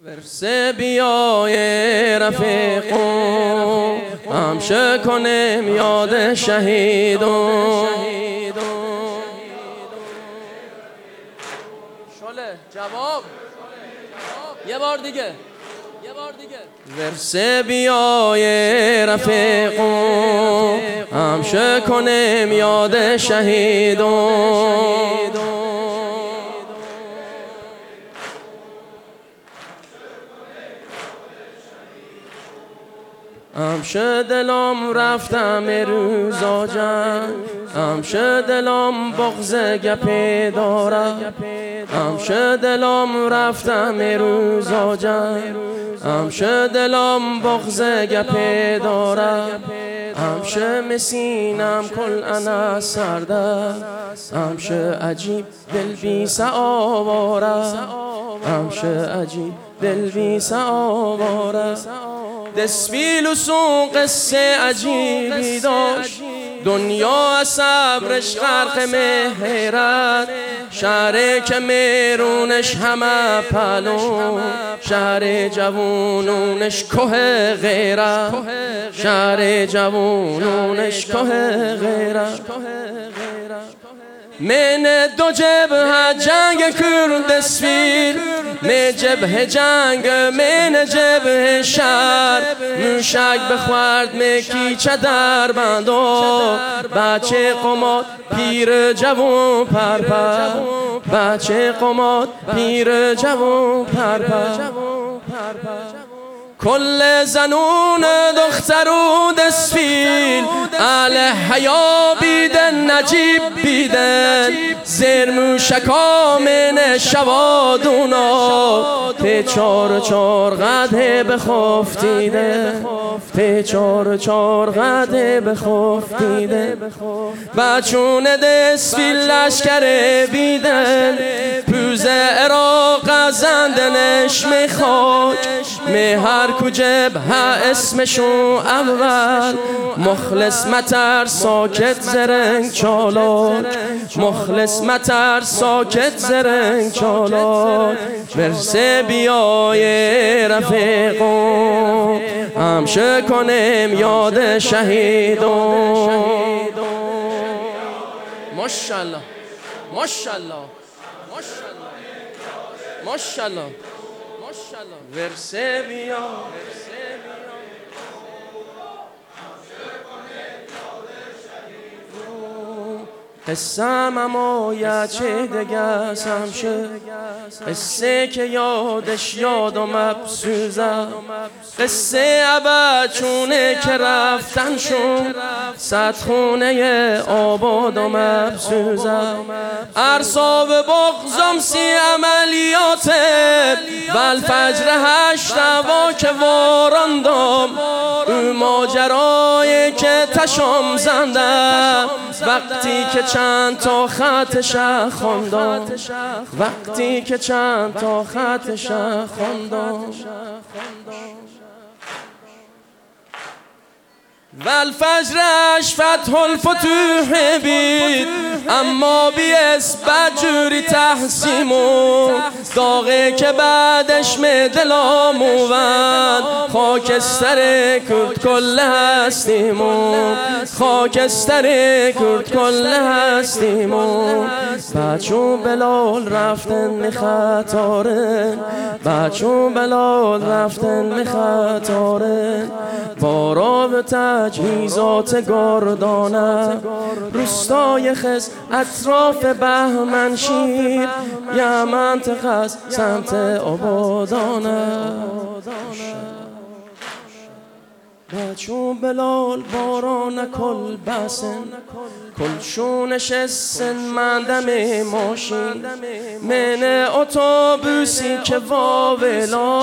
ورسه بیای رفیقون همشه کنیم یاد شهیدون. شله جواب یه بار دیگه ورسه بیای رفیقون همشه کنیم یاد شهیدون. همشه دلم رفتم روزا جنگ، همشه دلم بغض گپی دارم، همشه دلم رفتم روزا جنگ، همشه دلم بغض گپی دارم، همشه مسینم کل انا سرده، همشه عجیب دل بی سآواره، همشه عجیب دل بی سآواره. دسفیل و سون قصه عجیبی داشت، دنیا از صبرش غرق مهرت، شهر که میرونش همه پلون، شهر جوونونش که غیرت، شهر جوونونش که غیرت. من دو جبهه جنگ کرد دسفیل، من جبهه جنگ من جبهه شهر، موشک بخورد مکیچه در بندو، بچه قماد پیر جوون پرپر، بچه قماد پیر جوون پرپر. کل زنون دخترو دسفیل اهل حیا بیدن نجیب بیدن، زیر موشکا من شوادونا تی چار چار قده بخفتیده، تی چار چار قده بخفتیده. بچون دسفیل لشکر بیدن، پوز عراق زندنش میخواد، هر کجب ها اسمشون اول، مخلص متر ساکت زرنگ چالاک، مخلص متر ساکت زرنگ چالاک. ورسه بیای رفیقون همشه کنیم یاد شهیدون. ماشاءالله ماشاءالله ماشاءالله ورسه بیا قصم اما یه چه دگه سمشه، قصه که یادش یادم افسوزم، قصه ابد چونه که رفتن شون، صد خونه آبادم افسوزم. ارساب بغضم سی عملیاته، بالفجر هشت دوا که واراندم، او ماجرای که تشم زندم، وقتی که چند تا خطش خوندم، وقتی که چند تا خطش خوندم. والفجرش فتح الفتوح بید، اما بیس بجوری تحسیمون، داغه که بعدش دلام اومد، خاکستر کرد کل هستیمون، خاکستر کرد کل هستیمون. بچون بلال رفتن میخطارن، بچون بلال رفتن میخطارن، بارا به تجهیزات گردانه، روستای خز اطراف بهمنشیر، یه منطقه از سمت آبادانه. بچون بلال باران کل بسن، کلشون نشستن من دم ماشین، من اتوبوسی که واولا،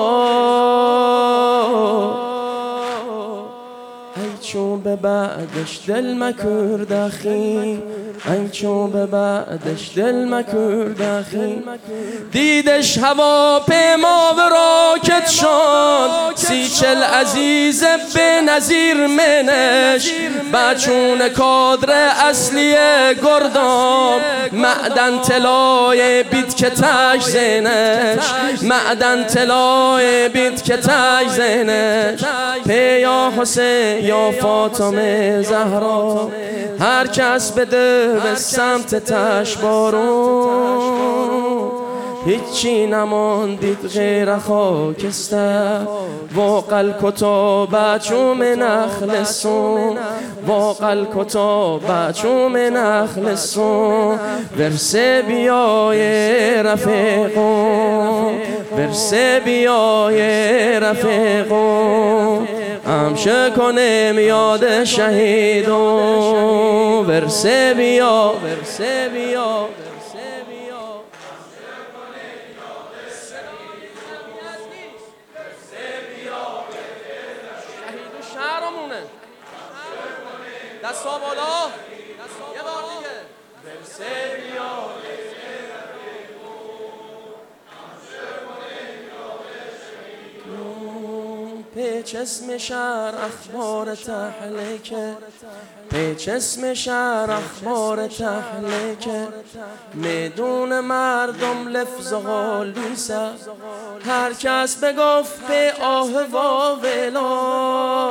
چون به بعدش دل مکرد اخی، ای چون به بعدش دل مکرد اخی. دیدش هوا پیما و راکت شد، هیچ العزیز به نظیر منش بچون کادر اصلی گردام معدن طلای بیت که تاج زینش معدن طلای بیت که تاج زینش یا حسین یا فاطمه زهرا هر کس بده به سمت تش بارون هیچی نماندید غیر خاکستر واقع الکتاب چوم نخلصون واقع الکتاب چوم نخلصون ورسه بیای رفیقون ورسه بیای رفیقون همشه کنیم یاد شهیدون ورسه بیا ورسه بیا شهرمونه دستا بالا یه بار دیگه ورسه بیا پیچ اسم شهر اخبار تحلیکه پیچ اسم شهر اخبار تحلیکه میدون مردم لفظ غالیسه هر کس بگفت به آه و ولا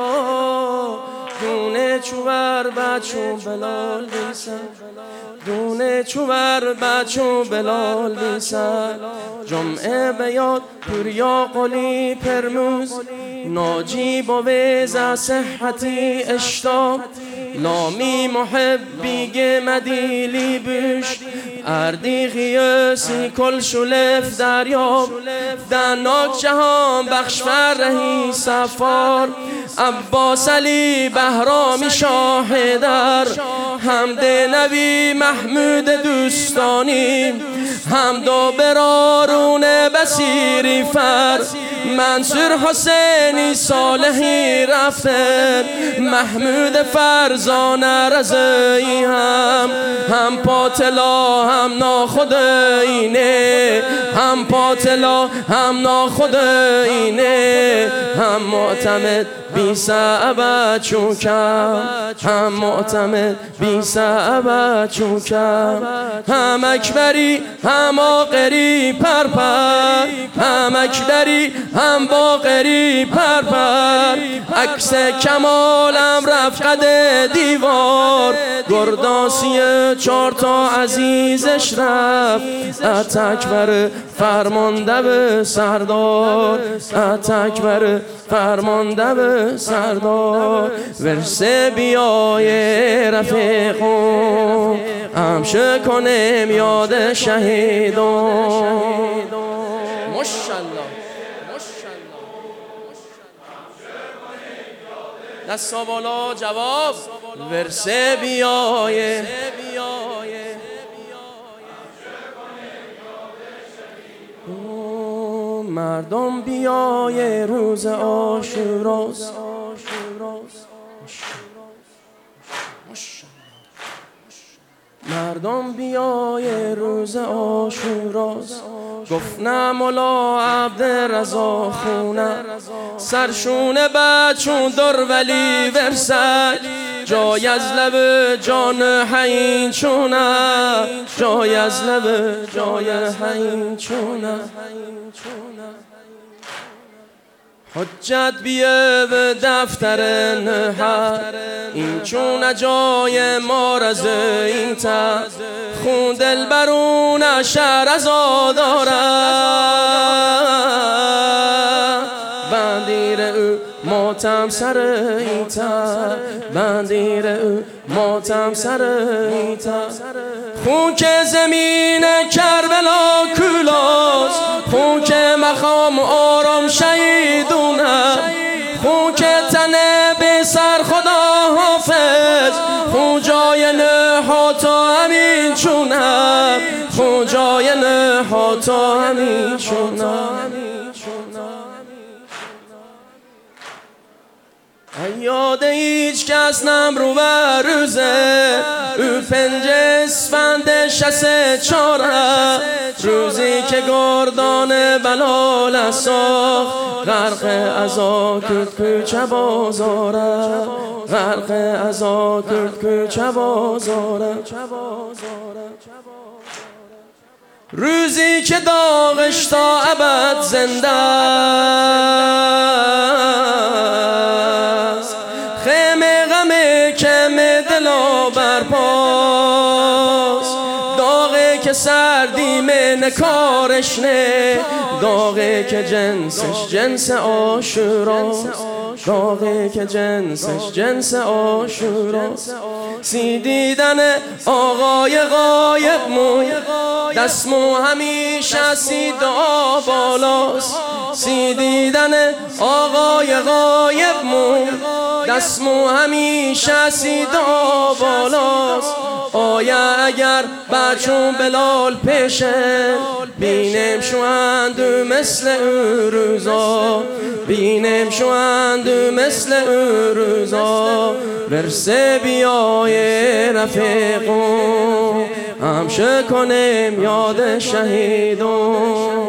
دونه چوبر بچون بلال بیسن دونه چوبر بچون بلال بیسن جمعه بیاد پوریا قلی پرموز ناجی با ویزا صحتی اشتاب لامی محبی مدیلی بش اردی غیاسی کل شلف دریاب دناک جهان بخش فرهی سفار عباس علی بهرامی شاه در حمد نبی محمود دوستانی حمد و برارون بسیری فر منصور حسینی صالحی رفته محمود فرزانه رضایی هم پاتلا هم ناخدایینه هم پاتلا هم ناخدایینه هم معتمد بی سعبت چوکم هم معتمد بی سعبت چوکم هم اکبری هم آقری پرپر هم اکبری هم باقری پرپر عکس کمالم رفقد دیوار گرداسی 4 تا عزیزش رفت اتکبر فرمانده به سردار اتکبر فرمانده به سردار ورسه بیای رفیقون همشه کنیم یاد شهیدون ماشاءالله دستا بالا جواب ورسه بیای مردم بیای روز عاشوراست مردم بیای روز عاشوراست گفت نه مولا عبدالرضا خونه سرشونه بچون در ولی ورسک جای از لب جان حین چونه جای از لب جای حین چونه حجت بیه به دفتر نهر این چون جای مارز این تا خون دل برون شهر از آداره بندیر او ماتم سر ایتا بندیر او ماتم سر ایتا خون که زمین کربلا کولاس خون که مقام آرام شهیدونه خون که تنه به سر خدا حافظ خون جای نهاتا همین چونه خون جای نهاتا همین چونه یاد هیچ کس نم رو بر روزه او پنج اسفند 64 روزی که گردان بلال ساخت غرق ازا کرد کوچه بازاره غرق ازا کرد کوچه بازاره روزی که داغش تا ابد زنده است خیمه غمه کم دلا برپاست داغه که سردیم نکارش نه داغه که جنسش جنس عاشوراست داغه که جنسش جنس عاشوراست سی دیدن آقای غایب مون دستمو همیشه سی دعا بالاست سی دیدن آقای غایب مون دستمو همیشه سی دعا بالاست آیا اگر بچون بلال پیشه بینم شواند مثل او روزا بینم شواند مثل او روزا برسه بیای رفیقون همشه کنیم یاد شهیدون